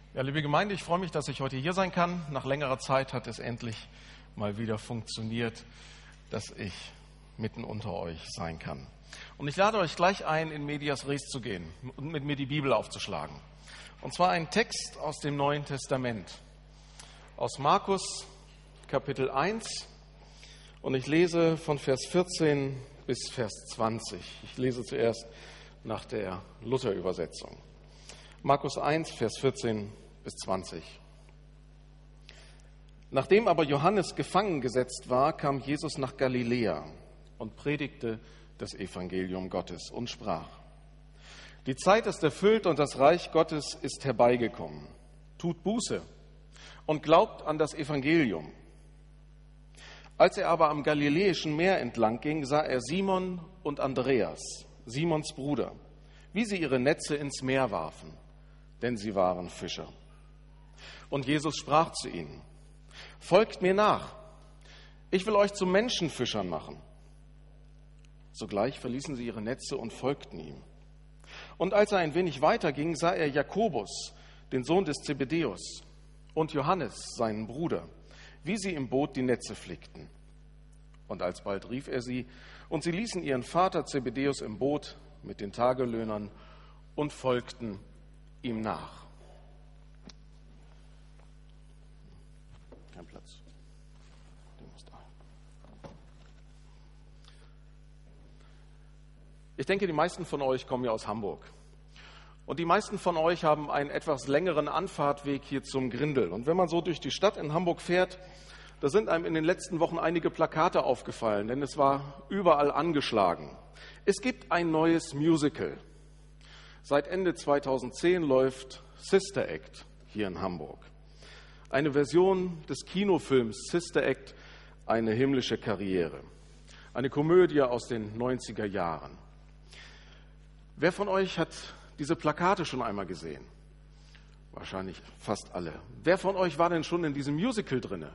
Ja, liebe Gemeinde, ich freue mich, dass ich heute hier sein kann. Nach längerer Zeit hat es endlich mal wieder funktioniert, dass ich mitten unter euch sein kann. Und ich lade euch gleich ein, in Medias Res zu gehen und mit mir die Bibel aufzuschlagen. Und zwar einen Text aus dem Neuen Testament, aus Markus Kapitel 1. Und ich lese von Vers 14 bis Vers 20. Ich lese zuerst nach der Luther-Übersetzung. Markus 1, Vers 14 bis 20. Nachdem aber Johannes gefangen gesetzt war, kam Jesus nach Galiläa und predigte das Evangelium Gottes und sprach: Die Zeit ist erfüllt und das Reich Gottes ist herbeigekommen. Tut Buße und glaubt an das Evangelium. Als er aber am Galiläischen Meer entlang ging, sah er Simon und Andreas, Simons Bruder, wie sie ihre Netze ins Meer warfen, denn sie waren Fischer. Und Jesus sprach zu ihnen: Folgt mir nach, ich will euch zu Menschenfischern machen. Sogleich verließen sie ihre Netze und folgten ihm. Und als er ein wenig weiter ging, sah er Jakobus, den Sohn des Zebedäus, und Johannes, seinen Bruder, wie sie im Boot die Netze flickten. Und alsbald rief er sie, und sie ließen ihren Vater Zebedäus im Boot mit den Tagelöhnern und folgten ihm nach. Kein Platz. Der muss da. Ich denke, die meisten von euch kommen ja aus Hamburg. Und die meisten von euch haben einen etwas längeren Anfahrtweg hier zum Grindel. Und wenn man so durch die Stadt in Hamburg fährt, da sind einem in den letzten Wochen einige Plakate aufgefallen, denn es war überall angeschlagen. Es gibt ein neues Musical. Seit Ende 2010 läuft Sister Act hier in Hamburg. Eine Version des Kinofilms Sister Act, eine himmlische Karriere. Eine Komödie aus den 90er Jahren. Wer von euch hat diese Plakate schon einmal gesehen? Wahrscheinlich fast alle. Wer von euch war denn schon in diesem Musical drinne?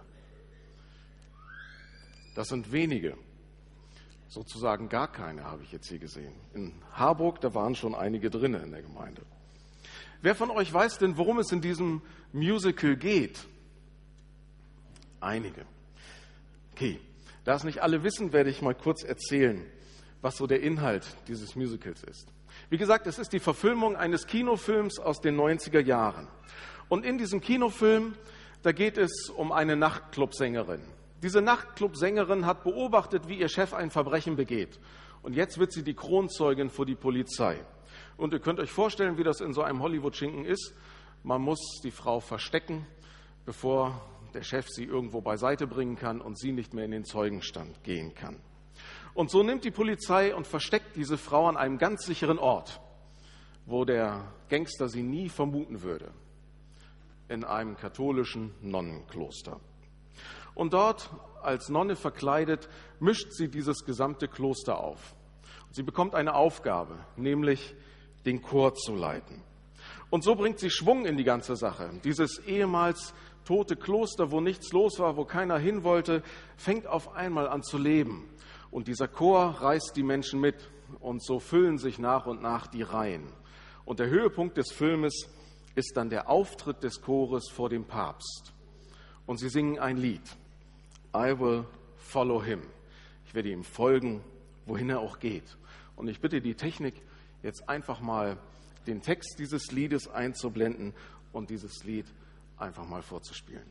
Das sind wenige. Sozusagen gar keine habe ich jetzt hier gesehen. In Harburg, da waren schon einige drin in der Gemeinde. Wer von euch weiß denn, worum es in diesem Musical geht? Einige. Okay, da es nicht alle wissen, werde ich mal kurz erzählen, was so der Inhalt dieses Musicals ist. Wie gesagt, es ist die Verfilmung eines Kinofilms aus den 90er Jahren. Und in diesem Kinofilm, da geht es um eine Nachtclubsängerin. Diese Nachtclubsängerin hat beobachtet, wie ihr Chef ein Verbrechen begeht. Und jetzt wird sie die Kronzeugin vor die Polizei. Und ihr könnt euch vorstellen, wie das in so einem Hollywood-Schinken ist. Man muss die Frau verstecken, bevor der Chef sie irgendwo beiseite bringen kann und sie nicht mehr in den Zeugenstand gehen kann. Und so nimmt die Polizei und versteckt diese Frau an einem ganz sicheren Ort, wo der Gangster sie nie vermuten würde, in einem katholischen Nonnenkloster. Und dort, als Nonne verkleidet, mischt sie dieses gesamte Kloster auf. Und sie bekommt eine Aufgabe, nämlich den Chor zu leiten. Und so bringt sie Schwung in die ganze Sache. Dieses ehemals tote Kloster, wo nichts los war, wo keiner hin wollte, fängt auf einmal an zu leben. Und dieser Chor reißt die Menschen mit. Und so füllen sich nach und nach die Reihen. Und der Höhepunkt des Filmes ist dann der Auftritt des Chores vor dem Papst. Und sie singen ein Lied. I will follow him. Ich werde ihm folgen, wohin er auch geht. Und ich bitte die Technik, jetzt einfach mal den Text dieses Liedes einzublenden und dieses Lied einfach mal vorzuspielen.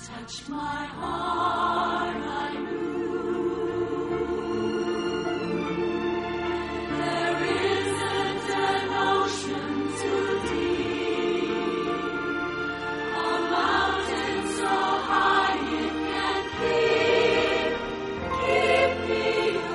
touched my heart, I knew there isn't an ocean too deep, a mountain so high it can keep me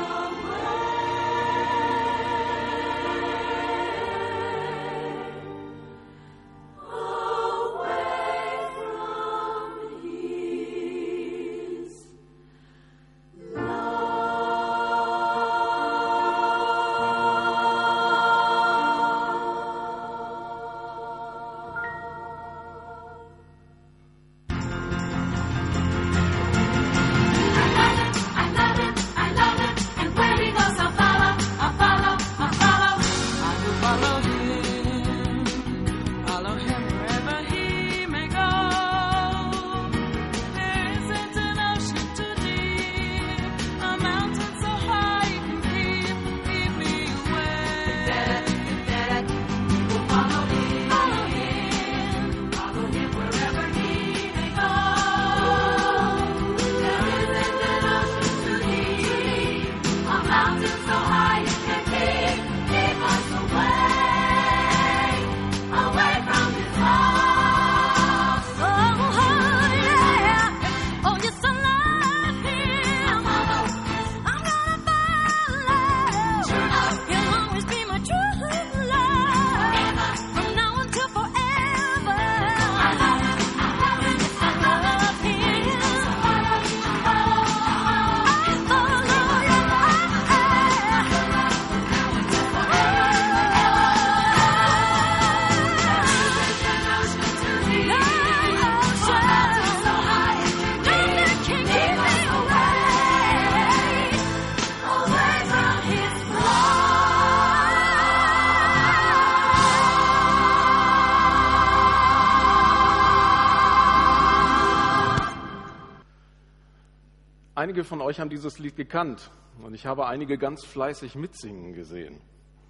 Einige von euch haben dieses Lied gekannt und ich habe einige ganz fleißig mitsingen gesehen.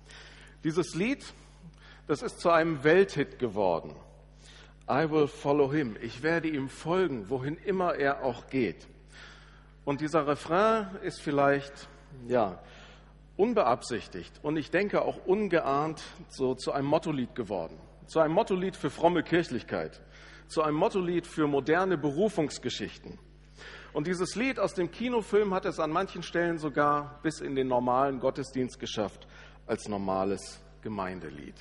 Dieses Lied, das ist zu einem Welthit geworden. I will follow him. Ich werde ihm folgen, wohin immer er auch geht. Und dieser Refrain ist vielleicht, unbeabsichtigt und ich denke auch ungeahnt so zu einem Mottolied geworden. Zu einem Mottolied für fromme Kirchlichkeit. Zu einem Mottolied für moderne Berufungsgeschichten. Und dieses Lied aus dem Kinofilm hat es an manchen Stellen sogar bis in den normalen Gottesdienst geschafft, als normales Gemeindelied.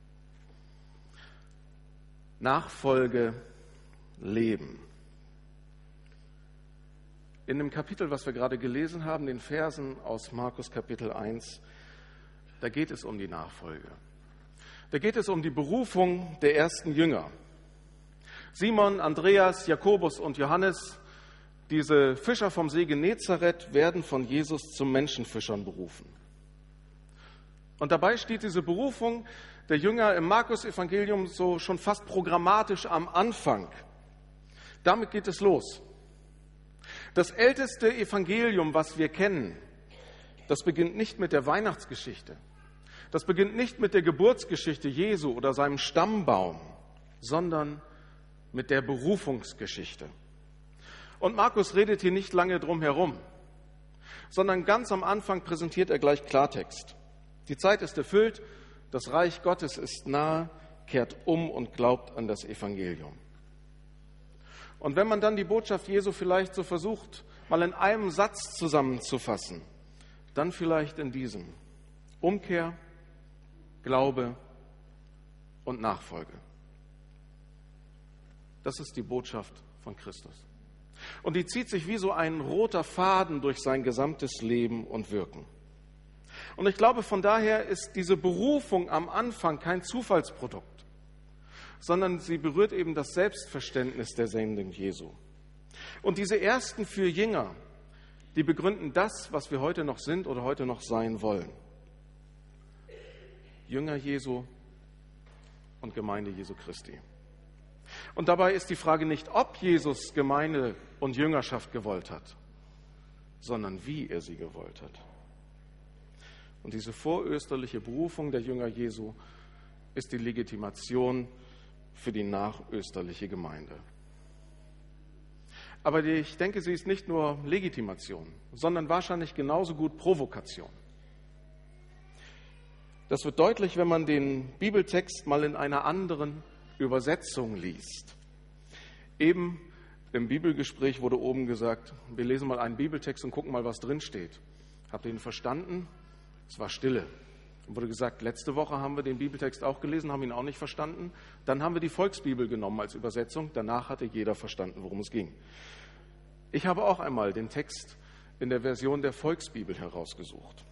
Nachfolge, Leben. In dem Kapitel, was wir gerade gelesen haben, den Versen aus Markus Kapitel 1, da geht es um die Nachfolge. Da geht es um die Berufung der ersten Jünger. Simon, Andreas, Jakobus und Johannes, diese Fischer vom See Genezareth, werden von Jesus zum Menschenfischern berufen. Und dabei steht diese Berufung der Jünger im Markus-Evangelium so schon fast programmatisch am Anfang. Damit geht es los. Das älteste Evangelium, was wir kennen, das beginnt nicht mit der Weihnachtsgeschichte. Das beginnt nicht mit der Geburtsgeschichte Jesu oder seinem Stammbaum, sondern mit der Berufungsgeschichte. Und Markus redet hier nicht lange drum herum, sondern ganz am Anfang präsentiert er gleich Klartext. Die Zeit ist erfüllt, das Reich Gottes ist nahe, kehrt um und glaubt an das Evangelium. Und wenn man dann die Botschaft Jesu vielleicht so versucht, mal in einem Satz zusammenzufassen, dann vielleicht in diesem: Umkehr, Glaube und Nachfolge. Das ist die Botschaft von Christus. Und die zieht sich wie so ein roter Faden durch sein gesamtes Leben und Wirken. Und ich glaube, von daher ist diese Berufung am Anfang kein Zufallsprodukt, sondern sie berührt eben das Selbstverständnis der Sendung Jesu. Und diese ersten 4 Jünger, die begründen das, was wir heute noch sind oder heute noch sein wollen. Jünger Jesu und Gemeinde Jesu Christi. Und dabei ist die Frage nicht, ob Jesus Gemeinde und Jüngerschaft gewollt hat, sondern wie er sie gewollt hat. Und diese vorösterliche Berufung der Jünger Jesu ist die Legitimation für die nachösterliche Gemeinde. Aber ich denke, sie ist nicht nur Legitimation, sondern wahrscheinlich genauso gut Provokation. Das wird deutlich, wenn man den Bibeltext mal in einer anderen Übersetzung liest. Eben im Bibelgespräch wurde oben gesagt, wir lesen mal einen Bibeltext und gucken mal, was drin steht. Habt ihr ihn verstanden? Es war Stille. Dann wurde gesagt, letzte Woche haben wir den Bibeltext auch gelesen, haben ihn auch nicht verstanden. Dann haben wir die Volksbibel genommen als Übersetzung. Danach hatte jeder verstanden, worum es ging. Ich habe auch einmal den Text in der Version der Volksbibel herausgesucht.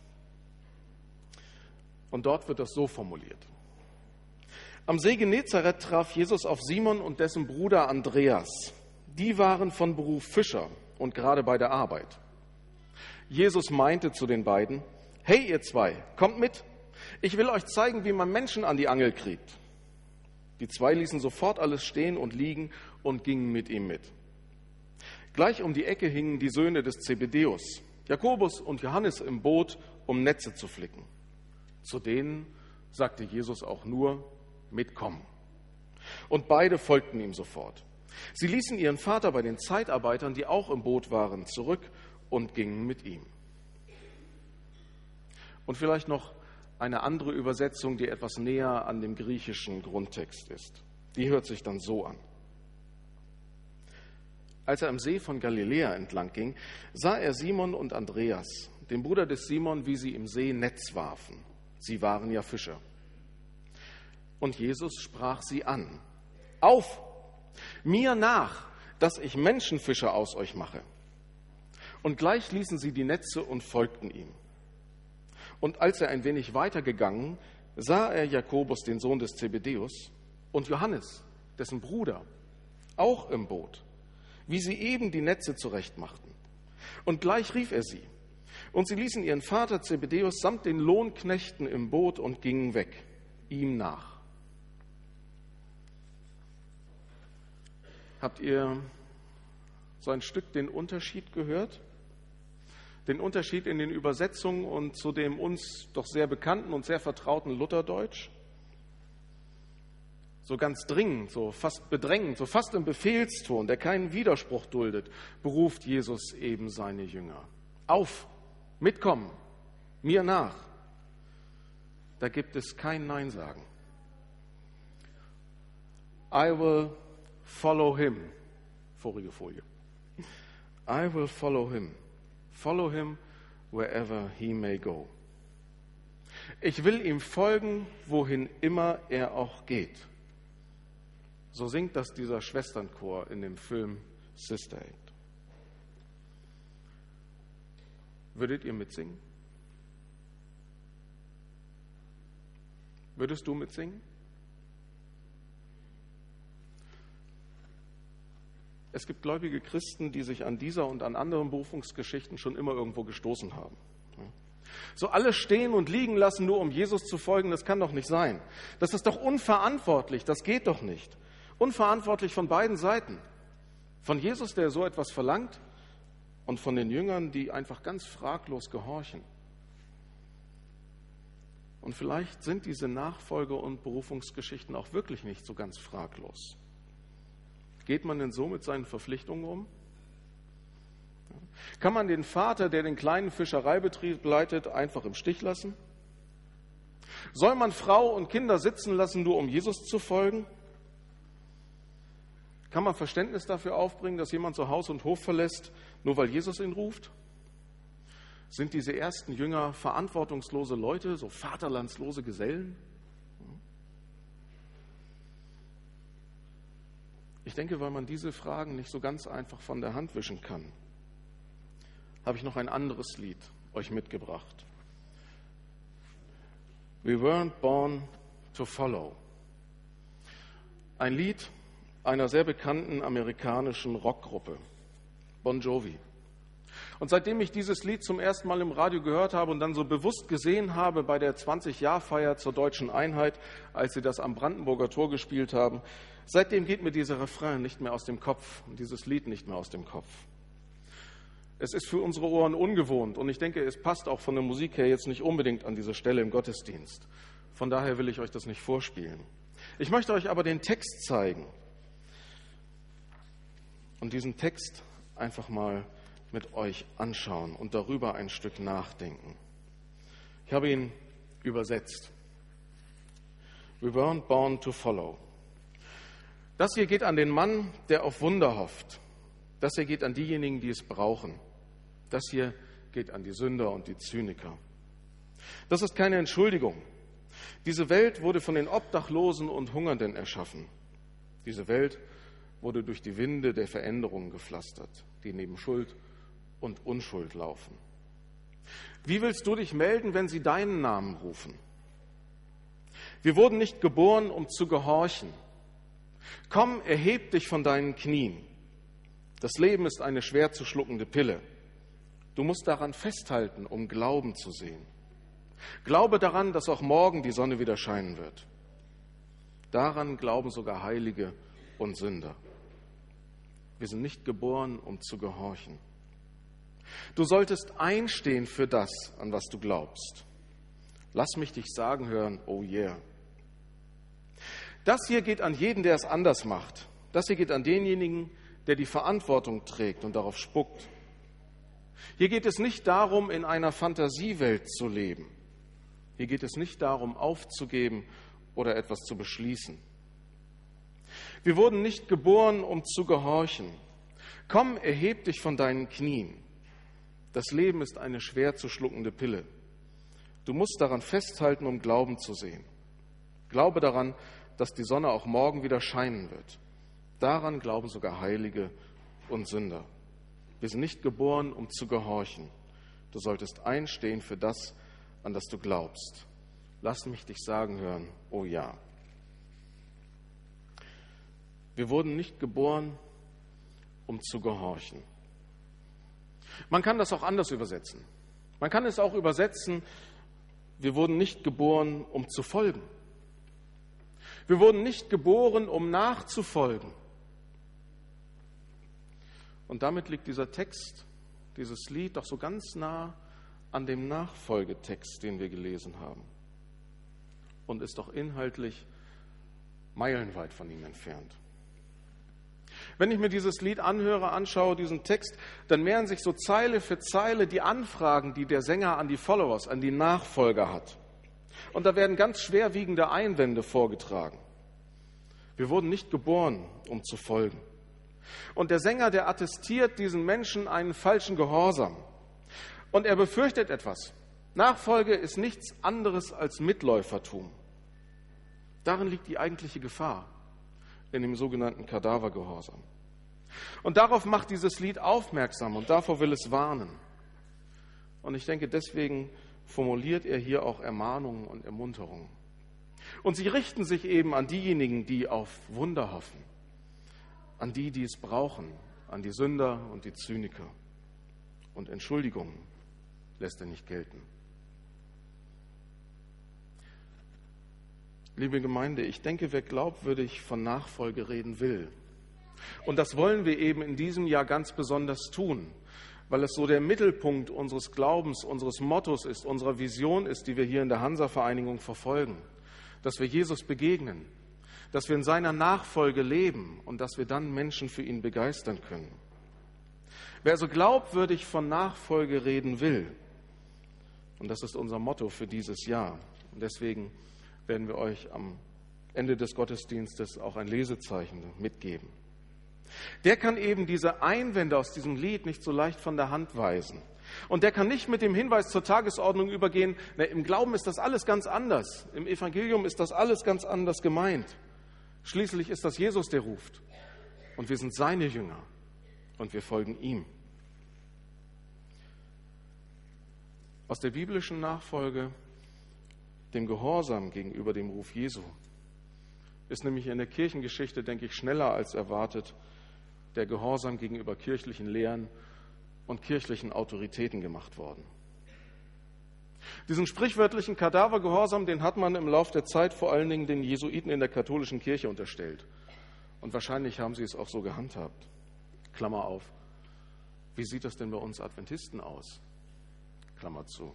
Und dort wird das so formuliert. Am See Genezareth traf Jesus auf Simon und dessen Bruder Andreas. Die waren von Beruf Fischer und gerade bei der Arbeit. Jesus meinte zu den beiden, hey ihr zwei, kommt mit. Ich will euch zeigen, wie man Menschen an die Angel kriegt. Die zwei ließen sofort alles stehen und liegen und gingen mit ihm mit. Gleich um die Ecke hingen die Söhne des Zebedäus, Jakobus und Johannes im Boot, um Netze zu flicken. Zu denen sagte Jesus auch nur, mitkommen. Und beide folgten ihm sofort. Sie ließen ihren Vater bei den Zeitarbeitern, die auch im Boot waren, zurück und gingen mit ihm. Und vielleicht noch eine andere Übersetzung, die etwas näher an dem griechischen Grundtext ist. Die hört sich dann so an. Als er am See von Galiläa entlang ging, sah er Simon und Andreas, den Bruder des Simon, wie sie im See Netz warfen. Sie waren ja Fischer. Und Jesus sprach sie an. Auf, mir nach, dass ich Menschenfischer aus euch mache. Und gleich ließen sie die Netze und folgten ihm. Und als er ein wenig weitergegangen, sah er Jakobus, den Sohn des Zebedäus, und Johannes, dessen Bruder, auch im Boot, wie sie eben die Netze zurechtmachten. Und gleich rief er sie. Und sie ließen ihren Vater Zebedäus samt den Lohnknechten im Boot und gingen weg, ihm nach. Habt ihr so ein Stück den Unterschied gehört? Den Unterschied in den Übersetzungen und zu dem uns doch sehr bekannten und sehr vertrauten Lutherdeutsch? So ganz dringend, so fast bedrängend, so fast im Befehlston, der keinen Widerspruch duldet, beruft Jesus eben seine Jünger. Auf, mitkommen, mir nach. Da gibt es kein Nein sagen. I will follow him. Vorige Folie. I will follow him. Follow him wherever he may go. Ich will ihm folgen, wohin immer er auch geht. So singt das dieser Schwesternchor in dem Film Sister Act. Würdet ihr mitsingen? Würdest du mitsingen? Es gibt gläubige Christen, die sich an dieser und an anderen Berufungsgeschichten schon immer irgendwo gestoßen haben. So alles stehen und liegen lassen, nur um Jesus zu folgen, das kann doch nicht sein. Das ist doch unverantwortlich, das geht doch nicht. Unverantwortlich von beiden Seiten. Von Jesus, der so etwas verlangt, und von den Jüngern, die einfach ganz fraglos gehorchen. Und vielleicht sind diese Nachfolge- und Berufungsgeschichten auch wirklich nicht so ganz fraglos. Geht man denn so mit seinen Verpflichtungen um? Kann man den Vater, der den kleinen Fischereibetrieb leitet, einfach im Stich lassen? Soll man Frau und Kinder sitzen lassen, nur um Jesus zu folgen? Kann man Verständnis dafür aufbringen, dass jemand so Haus und Hof verlässt, nur weil Jesus ihn ruft? Sind diese ersten Jünger verantwortungslose Leute, so vaterlandslose Gesellen? Ich denke, weil man diese Fragen nicht so ganz einfach von der Hand wischen kann, habe ich noch ein anderes Lied euch mitgebracht. We weren't born to follow. Ein Lied einer sehr bekannten amerikanischen Rockgruppe, Bon Jovi. Und seitdem ich dieses Lied zum ersten Mal im Radio gehört habe und dann so bewusst gesehen habe bei der 20-Jahr-Feier zur Deutschen Einheit, als sie das am Brandenburger Tor gespielt haben, seitdem geht mir dieser Refrain nicht mehr aus dem Kopf und dieses Lied nicht mehr aus dem Kopf. Es ist für unsere Ohren ungewohnt und ich denke, es passt auch von der Musik her jetzt nicht unbedingt an diese Stelle im Gottesdienst. Von daher will ich euch das nicht vorspielen. Ich möchte euch aber den Text zeigen. Und diesen Text einfach mal mit euch anschauen und darüber ein Stück nachdenken. Ich habe ihn übersetzt. We weren't born to follow. Das hier geht an den Mann, der auf Wunder hofft. Das hier geht an diejenigen, die es brauchen. Das hier geht an die Sünder und die Zyniker. Das ist keine Entschuldigung. Diese Welt wurde von den Obdachlosen und Hungernden erschaffen. Diese Welt wurde durch die Winde der Veränderungen gepflastert, die neben Schuld und Unschuld laufen. Wie willst du dich melden, wenn sie deinen Namen rufen? Wir wurden nicht geboren, um zu gehorchen. Komm, erheb dich von deinen Knien. Das Leben ist eine schwer zu schluckende Pille. Du musst daran festhalten, um Glauben zu sehen. Glaube daran, dass auch morgen die Sonne wieder scheinen wird. Daran glauben sogar Heilige und Sünder. Wir sind nicht geboren, um zu gehorchen. Du solltest einstehen für das, an was du glaubst. Lass mich dich sagen hören, oh yeah. Das hier geht an jeden, der es anders macht. Das hier geht an denjenigen, der die Verantwortung trägt und darauf spuckt. Hier geht es nicht darum, in einer Fantasiewelt zu leben. Hier geht es nicht darum, aufzugeben oder etwas zu beschließen. Wir wurden nicht geboren, um zu gehorchen. Komm, erheb dich von deinen Knien. Das Leben ist eine schwer zu schluckende Pille. Du musst daran festhalten, um Glauben zu sehen. Glaube daran, dass die Sonne auch morgen wieder scheinen wird. Daran glauben sogar Heilige und Sünder. Wir sind nicht geboren, um zu gehorchen. Du solltest einstehen für das, an das du glaubst. Lass mich dich sagen hören, oh ja. Wir wurden nicht geboren, um zu gehorchen. Man kann das auch anders übersetzen. Man kann es auch übersetzen, wir wurden nicht geboren, um zu folgen. Wir wurden nicht geboren, um nachzufolgen. Und damit liegt dieser Text, dieses Lied doch so ganz nah an dem Nachfolgetext, den wir gelesen haben. Und ist doch inhaltlich meilenweit von ihm entfernt. Wenn ich mir dieses Lied anhöre, anschaue, diesen Text, dann mehren sich so Zeile für Zeile die Anfragen, die der Sänger an die Followers, an die Nachfolger hat. Und da werden ganz schwerwiegende Einwände vorgetragen. Wir wurden nicht geboren, um zu folgen. Und der Sänger, der attestiert diesen Menschen einen falschen Gehorsam. Und er befürchtet etwas. Nachfolge ist nichts anderes als Mitläufertum. Darin liegt die eigentliche Gefahr, in dem sogenannten Kadavergehorsam. Und darauf macht dieses Lied aufmerksam und davor will es warnen. Und ich denke, deswegen formuliert er hier auch Ermahnungen und Ermunterungen. Und sie richten sich eben an diejenigen, die auf Wunder hoffen, an die, die es brauchen, an die Sünder und die Zyniker. Und Entschuldigungen lässt er nicht gelten. Liebe Gemeinde, ich denke, wer glaubwürdig von Nachfolge reden will, und das wollen wir eben in diesem Jahr ganz besonders tun, weil es so der Mittelpunkt unseres Glaubens, unseres Mottos ist, unserer Vision ist, die wir hier in der Hansa-Vereinigung verfolgen, dass wir Jesus begegnen, dass wir in seiner Nachfolge leben und dass wir dann Menschen für ihn begeistern können. Wer also glaubwürdig von Nachfolge reden will, und das ist unser Motto für dieses Jahr, und deswegen werden wir euch am Ende des Gottesdienstes auch ein Lesezeichen mitgeben. Der kann eben diese Einwände aus diesem Lied nicht so leicht von der Hand weisen. Und der kann nicht mit dem Hinweis zur Tagesordnung übergehen, im Glauben ist das alles ganz anders, im Evangelium ist das alles ganz anders gemeint. Schließlich ist das Jesus, der ruft. Und wir sind seine Jünger und wir folgen ihm. Aus der biblischen Nachfolge, dem Gehorsam gegenüber dem Ruf Jesu, ist nämlich in der Kirchengeschichte, denke ich, schneller als erwartet der Gehorsam gegenüber kirchlichen Lehren und kirchlichen Autoritäten gemacht worden. Diesen sprichwörtlichen Kadavergehorsam, den hat man im Lauf der Zeit vor allen Dingen den Jesuiten in der katholischen Kirche unterstellt. Und wahrscheinlich haben sie es auch so gehandhabt. Klammer auf. Wie sieht das denn bei uns Adventisten aus? Klammer zu.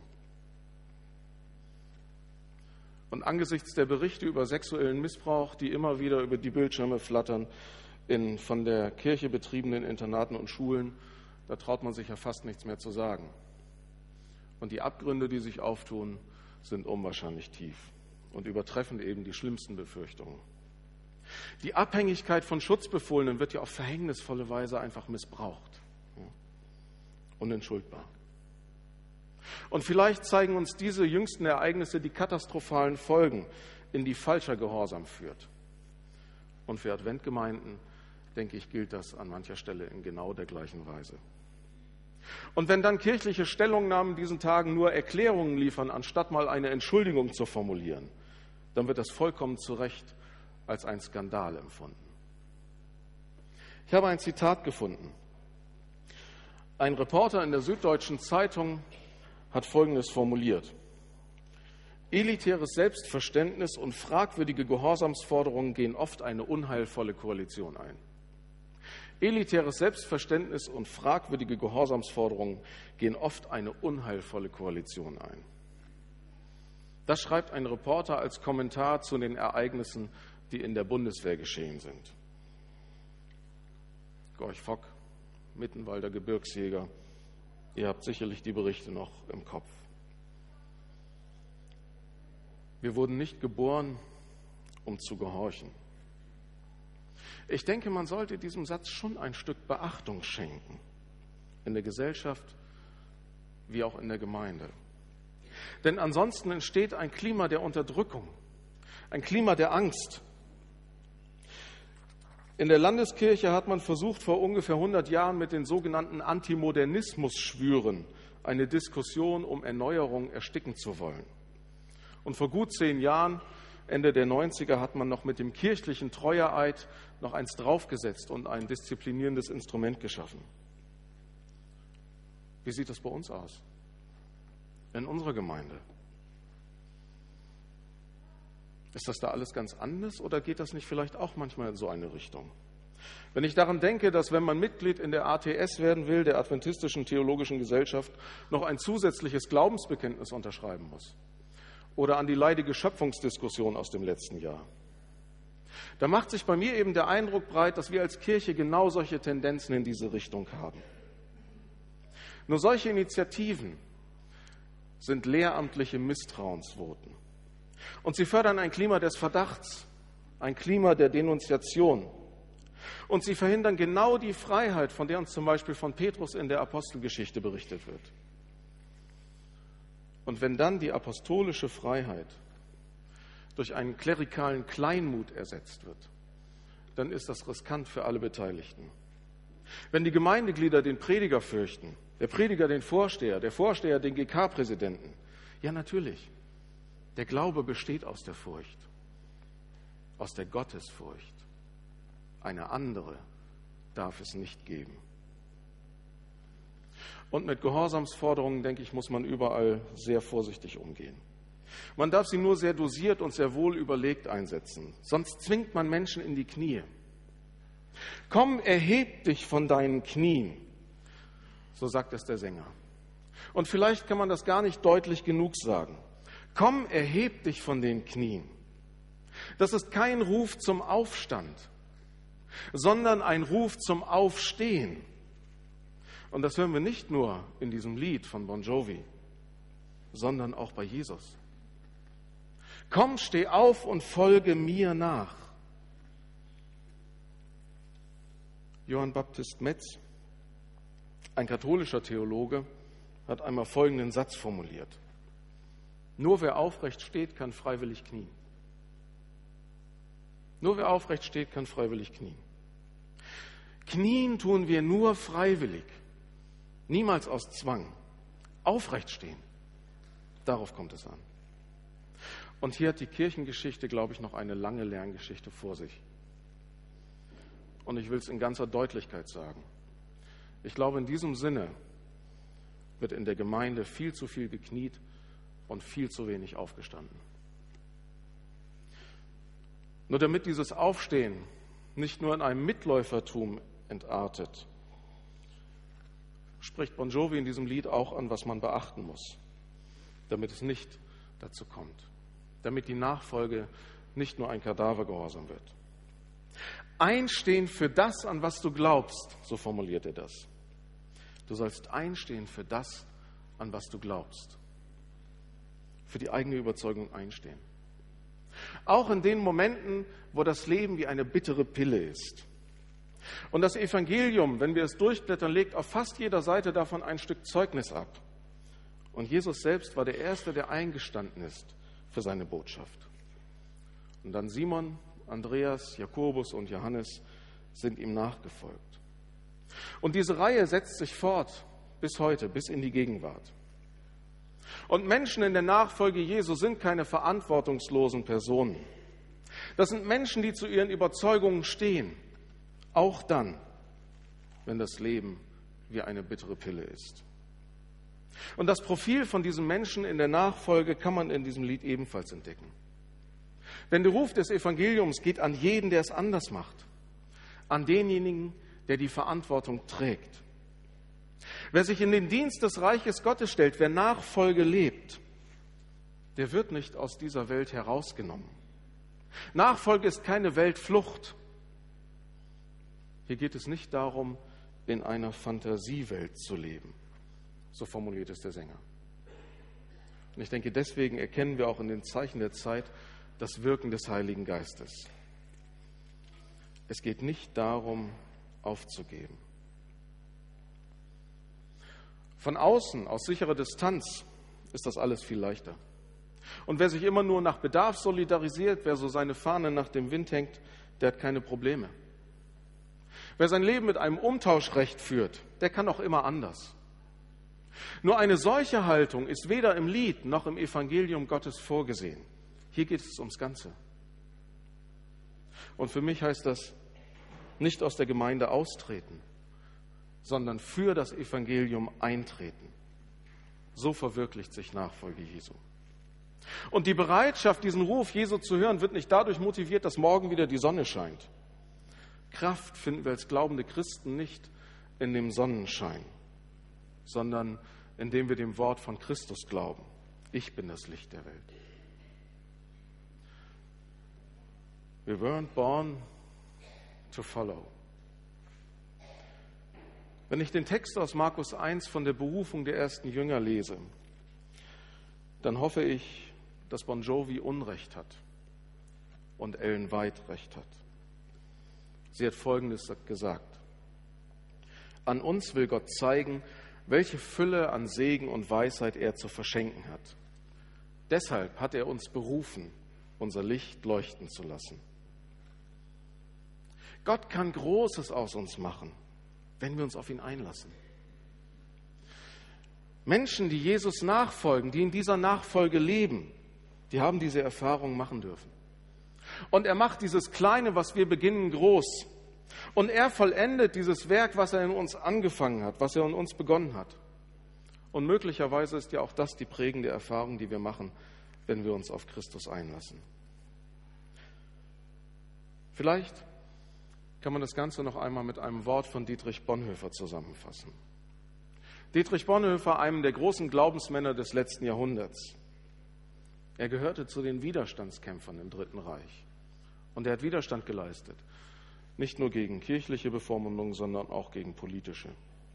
Und angesichts der Berichte über sexuellen Missbrauch, die immer wieder über die Bildschirme flattern, in von der Kirche betriebenen Internaten und Schulen, da traut man sich ja fast nichts mehr zu sagen. Und die Abgründe, die sich auftun, sind unwahrscheinlich tief und übertreffen eben die schlimmsten Befürchtungen. Die Abhängigkeit von Schutzbefohlenen wird ja auf verhängnisvolle Weise einfach missbraucht. Unentschuldbar. Und vielleicht zeigen uns diese jüngsten Ereignisse die katastrophalen Folgen, in die falscher Gehorsam führt. Und für Adventgemeinden, denke ich, gilt das an mancher Stelle in genau der gleichen Weise. Und wenn dann kirchliche Stellungnahmen in diesen Tagen nur Erklärungen liefern, anstatt mal eine Entschuldigung zu formulieren, dann wird das vollkommen zu Recht als ein Skandal empfunden. Ich habe ein Zitat gefunden. Ein Reporter in der Süddeutschen Zeitung hat Folgendes formuliert: Elitäres Selbstverständnis und fragwürdige Gehorsamsforderungen gehen oft eine unheilvolle Koalition ein. Elitäres Selbstverständnis und fragwürdige Gehorsamsforderungen gehen oft eine unheilvolle Koalition ein. Das schreibt ein Reporter als Kommentar zu den Ereignissen, die in der Bundeswehr geschehen sind. Gorch Fock, Mittenwalder Gebirgsjäger, ihr habt sicherlich die Berichte noch im Kopf. Wir wurden nicht geboren, um zu gehorchen. Ich denke, man sollte diesem Satz schon ein Stück Beachtung schenken, in der Gesellschaft wie auch in der Gemeinde. Denn ansonsten entsteht ein Klima der Unterdrückung, ein Klima der Angst. In der Landeskirche hat man versucht, vor ungefähr 100 Jahren mit den sogenannten Antimodernismus-Schwüren eine Diskussion um Erneuerung ersticken zu wollen. Und vor gut 10 Jahren, Ende der 90er, hat man noch mit dem kirchlichen Treueeid noch eins draufgesetzt und ein disziplinierendes Instrument geschaffen. Wie sieht das bei uns aus? In unserer Gemeinde? Ist das da alles ganz anders oder geht das nicht vielleicht auch manchmal in so eine Richtung? Wenn ich daran denke, dass wenn man Mitglied in der ATS werden will, der Adventistischen Theologischen Gesellschaft, noch ein zusätzliches Glaubensbekenntnis unterschreiben muss. Oder an die leidige Schöpfungsdiskussion aus dem letzten Jahr. Da macht sich bei mir eben der Eindruck breit, dass wir als Kirche genau solche Tendenzen in diese Richtung haben. Nur solche Initiativen sind lehramtliche Misstrauensvoten. Und sie fördern ein Klima des Verdachts, ein Klima der Denunziation. Und sie verhindern genau die Freiheit, von der uns zum Beispiel von Petrus in der Apostelgeschichte berichtet wird. Und wenn dann die apostolische Freiheit durch einen klerikalen Kleinmut ersetzt wird, dann ist das riskant für alle Beteiligten. Wenn die Gemeindeglieder den Prediger fürchten, der Prediger den Vorsteher, der Vorsteher den GK-Präsidenten, ja natürlich, der Glaube besteht aus der Furcht, aus der Gottesfurcht. Eine andere darf es nicht geben. Und mit Gehorsamsforderungen, denke ich, muss man überall sehr vorsichtig umgehen. Man darf sie nur sehr dosiert und sehr wohl überlegt einsetzen, sonst zwingt man Menschen in die Knie. Komm, erheb dich von deinen Knien, so sagt es der Sänger. Und vielleicht kann man das gar nicht deutlich genug sagen. Komm, erheb dich von den Knien. Das ist kein Ruf zum Aufstand, sondern ein Ruf zum Aufstehen. Und das hören wir nicht nur in diesem Lied von Bon Jovi, sondern auch bei Jesus. Komm, steh auf und folge mir nach. Johann Baptist Metz, ein katholischer Theologe, hat einmal folgenden Satz formuliert: Nur wer aufrecht steht, kann freiwillig knien. Nur wer aufrecht steht, kann freiwillig knien. Knien tun wir nur freiwillig, niemals aus Zwang. Aufrecht stehen, darauf kommt es an. Und hier hat die Kirchengeschichte, glaube ich, noch eine lange Lerngeschichte vor sich. Und ich will es in ganzer Deutlichkeit sagen. Ich glaube, in diesem Sinne wird in der Gemeinde viel zu viel gekniet und viel zu wenig aufgestanden. Nur damit dieses Aufstehen nicht nur in einem Mitläufertum entartet, spricht Bon Jovi in diesem Lied auch an, was man beachten muss, damit es nicht dazu kommt, damit die Nachfolge nicht nur ein Kadavergehorsam wird. Einstehen für das, an was du glaubst, so formuliert er das. Du sollst einstehen für das, an was du glaubst. Für die eigene Überzeugung einstehen. Auch in den Momenten, wo das Leben wie eine bittere Pille ist. Und das Evangelium, wenn wir es durchblättern, legt auf fast jeder Seite davon ein Stück Zeugnis ab. Und Jesus selbst war der Erste, der eingestanden ist für seine Botschaft. Und dann Simon, Andreas, Jakobus und Johannes sind ihm nachgefolgt. Und diese Reihe setzt sich fort bis heute, bis in die Gegenwart. Und Menschen in der Nachfolge Jesu sind keine verantwortungslosen Personen. Das sind Menschen, die zu ihren Überzeugungen stehen, auch dann, wenn das Leben wie eine bittere Pille ist. Und das Profil von diesem Menschen in der Nachfolge kann man in diesem Lied ebenfalls entdecken. Denn der Ruf des Evangeliums geht an jeden, der es anders macht, an denjenigen, der die Verantwortung trägt. Wer sich in den Dienst des Reiches Gottes stellt, wer Nachfolge lebt, der wird nicht aus dieser Welt herausgenommen. Nachfolge ist keine Weltflucht. Hier geht es nicht darum, in einer Fantasiewelt zu leben. So formuliert es der Sänger. Und ich denke, deswegen erkennen wir auch in den Zeichen der Zeit das Wirken des Heiligen Geistes. Es geht nicht darum, aufzugeben. Von außen, aus sicherer Distanz, ist das alles viel leichter. Und wer sich immer nur nach Bedarf solidarisiert, wer so seine Fahne nach dem Wind hängt, der hat keine Probleme. Wer sein Leben mit einem Umtauschrecht führt, der kann auch immer anders. Nur eine solche Haltung ist weder im Lied noch im Evangelium Gottes vorgesehen. Hier geht es ums Ganze. Und für mich heißt das, nicht aus der Gemeinde austreten, sondern für das Evangelium eintreten. So verwirklicht sich Nachfolge Jesu. Und die Bereitschaft, diesen Ruf Jesu zu hören, wird nicht dadurch motiviert, dass morgen wieder die Sonne scheint. Kraft finden wir als glaubende Christen nicht in dem Sonnenschein, sondern indem wir dem Wort von Christus glauben. Ich bin das Licht der Welt. We weren't born to follow. Wenn ich den Text aus Markus 1 von der Berufung der ersten Jünger lese, dann hoffe ich, dass Bon Jovi Unrecht hat und Ellen White Recht hat. Sie hat Folgendes gesagt: An uns will Gott zeigen, welche Fülle an Segen und Weisheit er zu verschenken hat. Deshalb hat er uns berufen, unser Licht leuchten zu lassen. Gott kann Großes aus uns machen, wenn wir uns auf ihn einlassen. Menschen, die Jesus nachfolgen, die in dieser Nachfolge leben, die haben diese Erfahrung machen dürfen. Und er macht dieses Kleine, was wir beginnen, groß. Und er vollendet dieses Werk, was er in uns angefangen hat, was er in uns begonnen hat. Und möglicherweise ist ja auch das die prägende Erfahrung, die wir machen, wenn wir uns auf Christus einlassen. Vielleicht kann man das Ganze noch einmal mit einem Wort von Dietrich Bonhoeffer zusammenfassen. Dietrich Bonhoeffer, einem der großen Glaubensmänner des letzten Jahrhunderts. Er gehörte zu den Widerstandskämpfern im Dritten Reich. Und er hat Widerstand geleistet. Nicht nur gegen kirchliche Bevormundung, sondern auch gegen politische.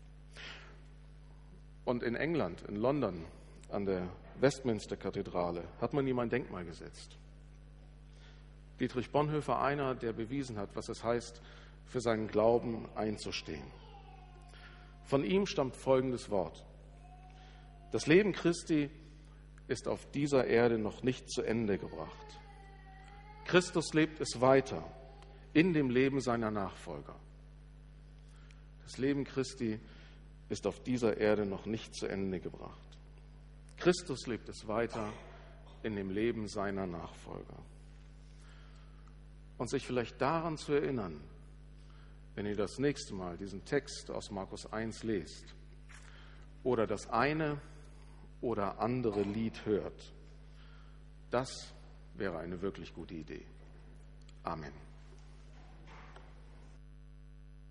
Und in England, in London, an der Westminster-Kathedrale, hat man ihm ein Denkmal gesetzt. Dietrich Bonhoeffer, einer, der bewiesen hat, was es heißt, für seinen Glauben einzustehen. Von ihm stammt folgendes Wort: Das Leben Christi ist auf dieser Erde noch nicht zu Ende gebracht. Christus lebt es weiter in dem Leben seiner Nachfolger. Das Leben Christi ist auf dieser Erde noch nicht zu Ende gebracht. Christus lebt es weiter in dem Leben seiner Nachfolger. Und sich vielleicht daran zu erinnern, wenn ihr das nächste Mal diesen Text aus Markus 1 lest oder das eine oder andere Lied hört, das wäre eine wirklich gute Idee. Amen.